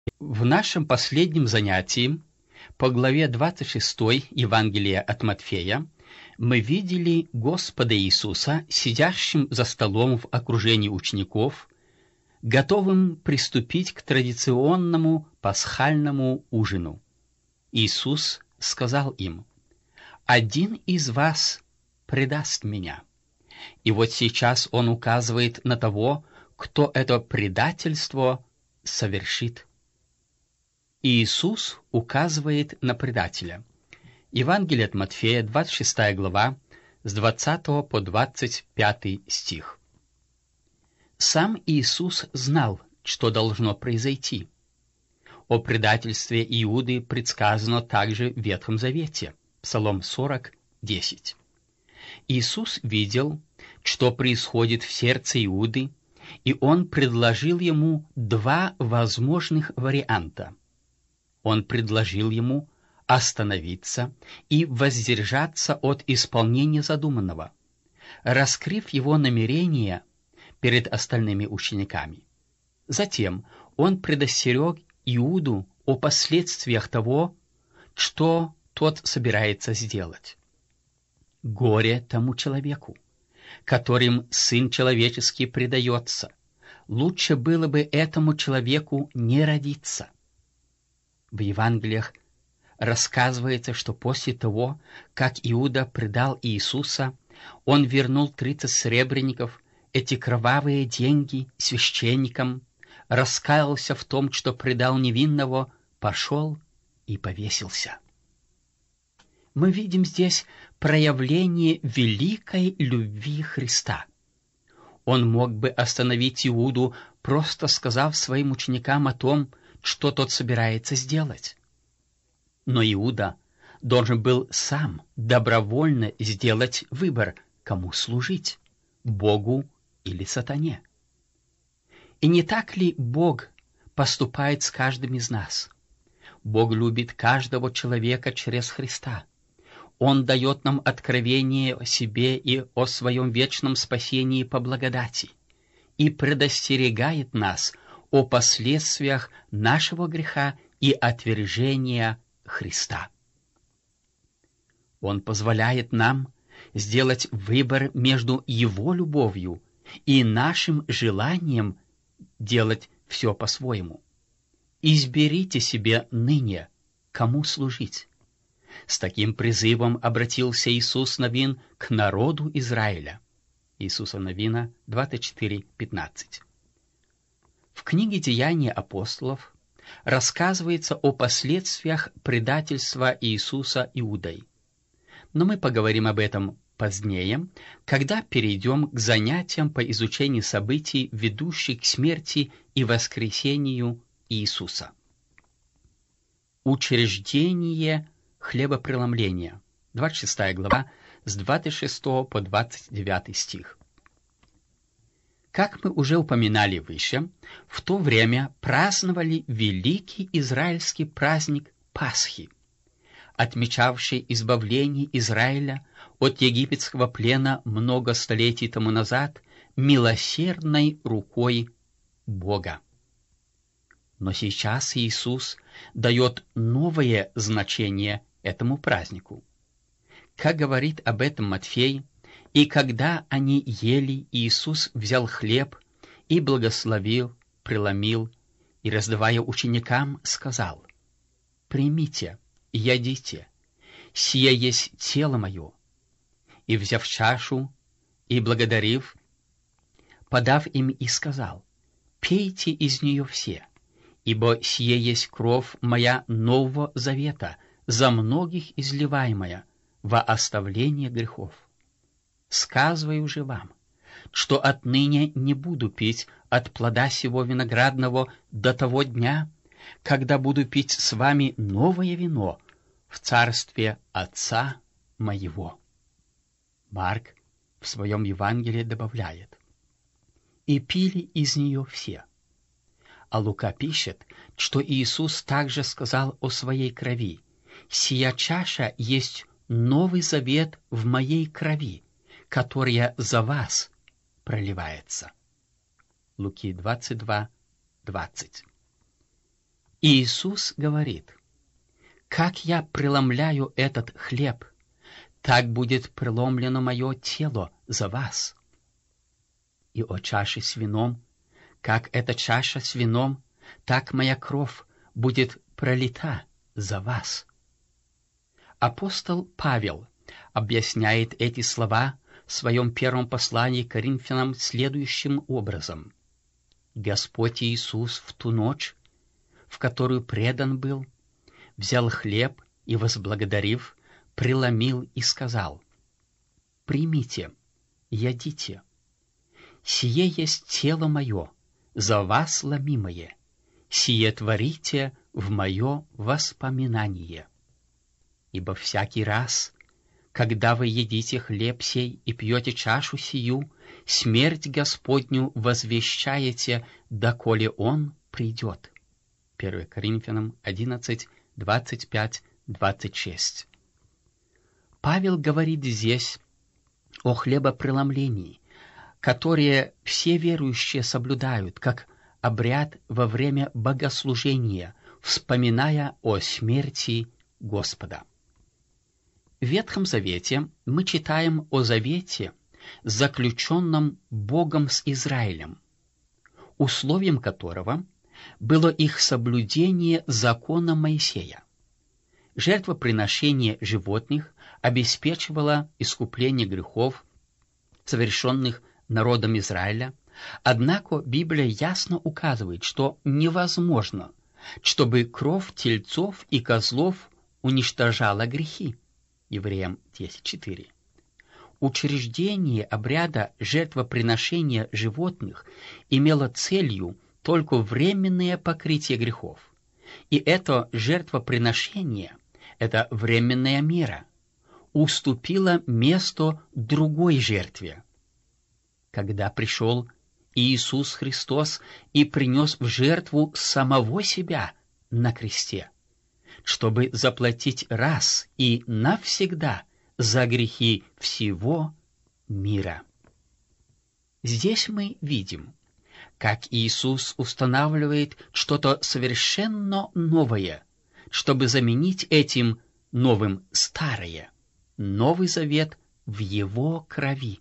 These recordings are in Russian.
В нашем последнем занятии по главе 26 Евангелия от Матфея мы видели Господа Иисуса, сидящим за столом в окружении учеников, готовым приступить к традиционному пасхальному ужину. Иисус сказал им: «Один из вас предаст меня». И вот сейчас Он указывает на того, кто это предательство совершит. Иисус указывает на предателя. Евангелие от Матфея, 26 глава, с 20 по 25 стих. Сам Иисус знал, что должно произойти. О предательстве Иуды предсказано также в Ветхом Завете, Псалом 40, 10. Иисус видел, что происходит в сердце Иуды, и Он предложил ему два возможных варианта. Он предложил ему остановиться и воздержаться от исполнения задуманного, раскрыв его намерения перед остальными учениками. Затем он предостерег Иуду о последствиях того, что тот собирается сделать. Горе тому человеку, которым Сын Человеческий предается. Лучше было бы этому человеку не родиться. В Евангелиях рассказывается, что после того, как Иуда предал Иисуса, он вернул 30 сребреников, эти кровавые деньги, священникам, раскаялся в том, что предал невинного, пошел и повесился. Мы видим здесь проявление великой любви Христа. Он мог бы остановить Иуду, просто сказав своим ученикам о том, что тот собирается сделать. Но Иуда должен был сам добровольно сделать выбор, кому служить – Богу или сатане. И не так ли Бог поступает с каждым из нас? Бог любит каждого человека через Христа. Он дает нам откровение о себе и о своем вечном спасении по благодати и предостерегает нас о последствиях нашего греха и отвержения Христа. Он позволяет нам сделать выбор между Его любовью и нашим желанием делать все по-своему. Изберите себе ныне, кому служить. С таким призывом обратился Иисус Навин к народу Израиля. Иисуса Навина 24:15. В книге «Деяния апостолов» рассказывается о последствиях предательства Иисуса Иудой. Но мы поговорим об этом позднее, когда перейдем к занятиям по изучению событий, ведущих к смерти и воскресению Иисуса. Учреждение хлебопреломления, 26 глава, с 26 по 29 стих. Как мы уже упоминали выше, в то время праздновали великий израильский праздник Пасхи, отмечавший избавление Израиля от египетского плена много столетий тому назад милосердной рукой Бога. Но сейчас Иисус дает новое значение этому празднику. Как говорит об этом Матфей, «И когда они ели, Иисус взял хлеб и благословил, преломил, и, раздавая ученикам, сказал: «Примите, ядите, сие есть тело мое». И, взяв чашу и благодарив, подав им, и сказал: «Пейте из нее все, ибо сие есть кровь моя нового завета, за многих изливаемая во оставление грехов. Сказываю же вам, что отныне не буду пить от плода сего виноградного до того дня, когда буду пить с вами новое вино в царстве Отца моего». Марк в своем Евангелии добавляет: «И пили из нее все». А Лука пишет, что Иисус также сказал о своей крови: «Сия чаша есть новый завет в моей крови, которая за вас проливается». Луки 22:20. И Иисус говорит: «Как я преломляю этот хлеб, так будет преломлено мое тело за вас. И о чаше с вином, как эта чаша с вином, так моя кровь будет пролита за вас». Апостол Павел объясняет эти слова в своем первом послании к Коринфянам следующим образом: «Господь Иисус в ту ночь, в которую предан был, взял хлеб и, возблагодарив, преломил и сказал: примите, ядите, сие есть тело мое, за вас ломимое, сие творите в мое воспоминание. Ибо всякий раз, когда вы едите хлеб сей и пьете чашу сию, смерть Господню возвещаете, доколе Он придет». 1 Коринфянам 11, 25, 26. Павел говорит здесь о хлебопреломлении, которое все верующие соблюдают, как обряд во время богослужения, вспоминая о смерти Господа. В Ветхом Завете мы читаем о завете, заключенном Богом с Израилем, условием которого было их соблюдение закона Моисея. Жертвоприношение животных обеспечивало искупление грехов, совершенных народом Израиля, однако Библия ясно указывает, что невозможно, чтобы кровь тельцов и козлов уничтожала грехи. Евреям 10:4. Учреждение обряда жертвоприношения животных имело целью только временное покрытие грехов. И это жертвоприношение, эта временная мера, уступила место другой жертве. Когда пришел Иисус Христос и принес в жертву самого себя на кресте, чтобы заплатить раз и навсегда за грехи всего мира. Здесь мы видим, как Иисус устанавливает что-то совершенно новое, чтобы заменить этим новым старое, Новый Завет в Его крови.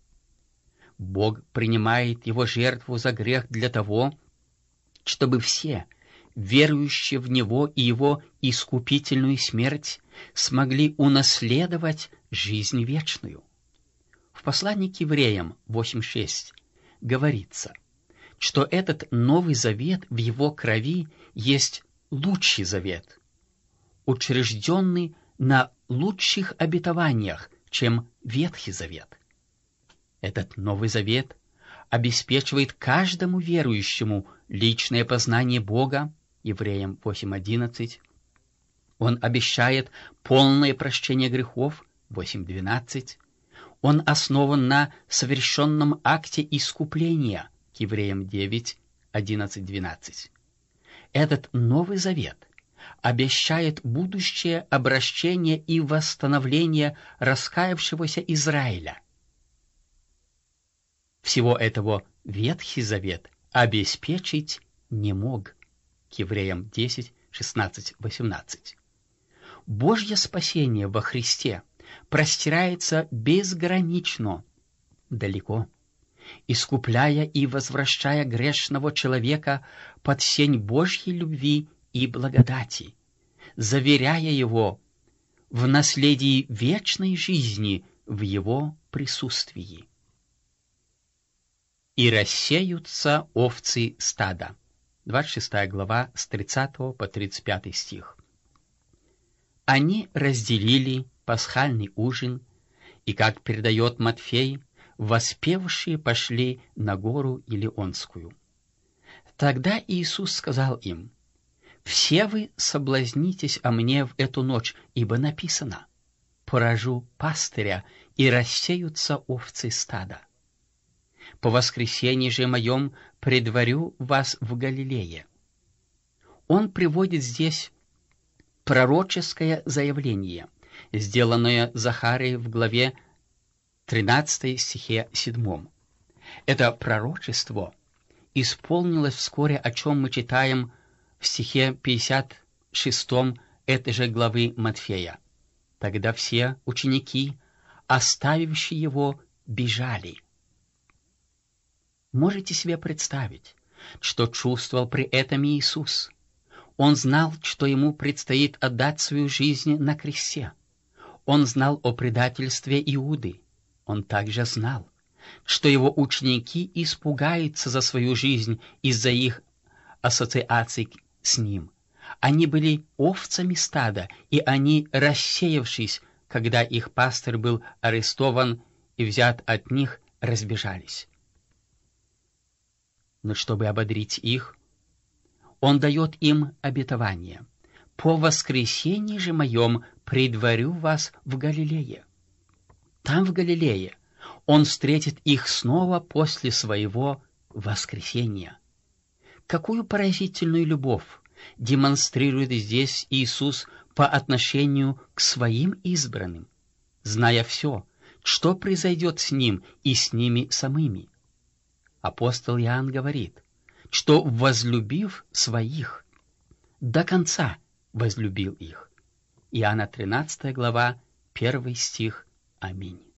Бог принимает Его жертву за грех для того, чтобы все, верующие в Него и Его искупительную смерть, смогли унаследовать жизнь вечную. В послании к Евреям 8:6 говорится, что этот Новый Завет в Его крови есть лучший завет, учрежденный на лучших обетованиях, чем Ветхий Завет. Этот Новый Завет обеспечивает каждому верующему личное познание Бога, Евреям 8:11. Он обещает полное прощение грехов, 8:12. Он основан на совершенном акте искупления, к Евреям 9:11-12. Этот Новый Завет обещает будущее обращение и восстановление раскаявшегося Израиля. Всего этого Ветхий Завет обеспечить не мог, к Евреям 10:16-18. Божье спасение во Христе простирается безгранично далеко, искупляя и возвращая грешного человека под сень Божьей любви и благодати, заверяя его в наследии вечной жизни в Его присутствии. «И рассеются овцы стада». 26 глава, с 30 по 35 стих. Они разделили пасхальный ужин, и, как передает Матфей, воспевшие пошли на гору Илионскую. Тогда Иисус сказал им: «Все вы соблазнитесь о мне в эту ночь, ибо написано: поражу пастыря, и рассеются овцы стада. По воскресенье же моем предварю вас в Галилее». Он приводит здесь пророческое заявление, сделанное Захарией в главе 13 стихе 7. Это пророчество исполнилось вскоре, о чем мы читаем в стихе 56 этой же главы Матфея. Тогда все ученики, оставившие его, бежали. Можете себе представить, что чувствовал при этом Иисус? Он знал, что ему предстоит отдать свою жизнь на кресте. Он знал о предательстве Иуды. Он также знал, что его ученики испугаются за свою жизнь из-за их ассоциаций с ним. Они были овцами стада, и они, рассеявшись, когда их пастырь был арестован и взят от них, разбежались. Но чтобы ободрить их, Он дает им обетование: «По воскресении же моем предварю вас в Галилее». Там, в Галилее, Он встретит их снова после своего воскресения. Какую поразительную любовь демонстрирует здесь Иисус по отношению к своим избранным, зная все, что произойдет с Ним и с ними самими. Апостол Иоанн говорит, что, возлюбив своих, до конца возлюбил их. Иоанна 13 глава, 1 стих. Аминь.